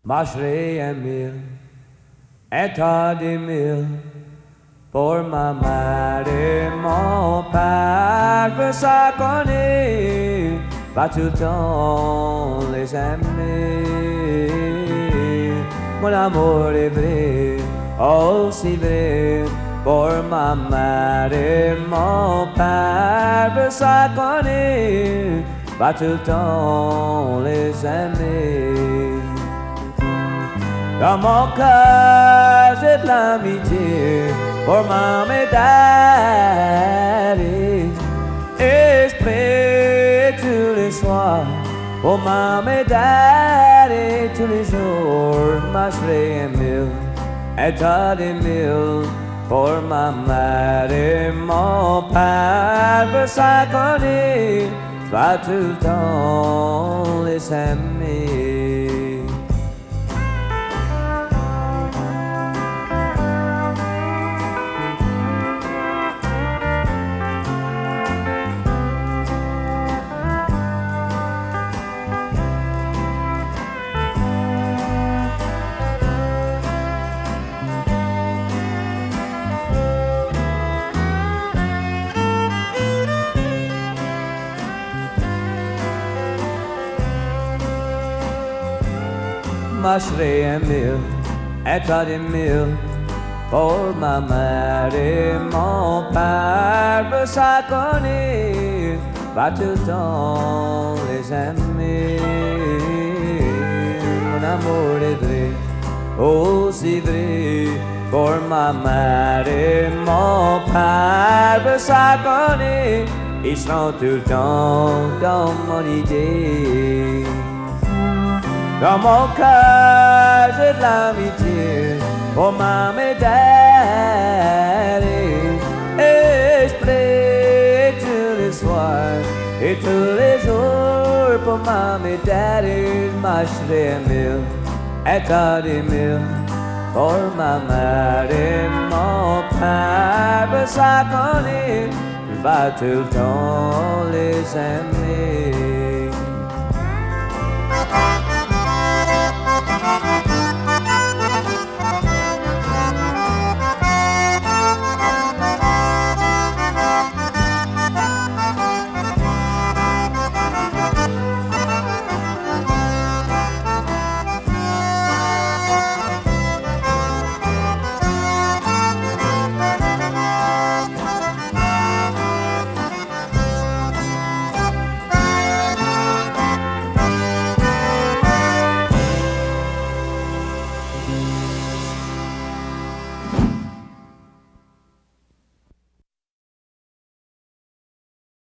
Marcherai un mille, un tas de mille, pour ma mère et mon père, que ça connaît, pas tout le temps les aimer. Mon amour est vrai, aussi vrai, pour ma mère et mon père, que ça connaît, pas tout le temps les aimer. Dans mon cœur, j'ai de l'amitié pour maman et daddy. Et je prie tous les soirs pour maman et daddy. Tous les jours, marcherai un mille, un tas de mille pour ma mère et mon père. Pour ça qu'on est, pas tout le temps les aimer. Marcherai un mille, un tas de mille, pour ma mère et mon père, pour ça connaît, pas tout le temps les aimer. Mon amour est vrai, aussi vrai, pour ma mère et mon père, pour ça connaît, ils seront tout le temps dans mon idée. Dans mon cœur, j'ai de l'amitié pour maman et daddy. Et je prie tous les soirs et tous les jours pour maman et daddy. Je marcherai un mille, un tas de mille pour ma mère et mon père. Pour ça qu'on est, je vais tout le temps les aimer.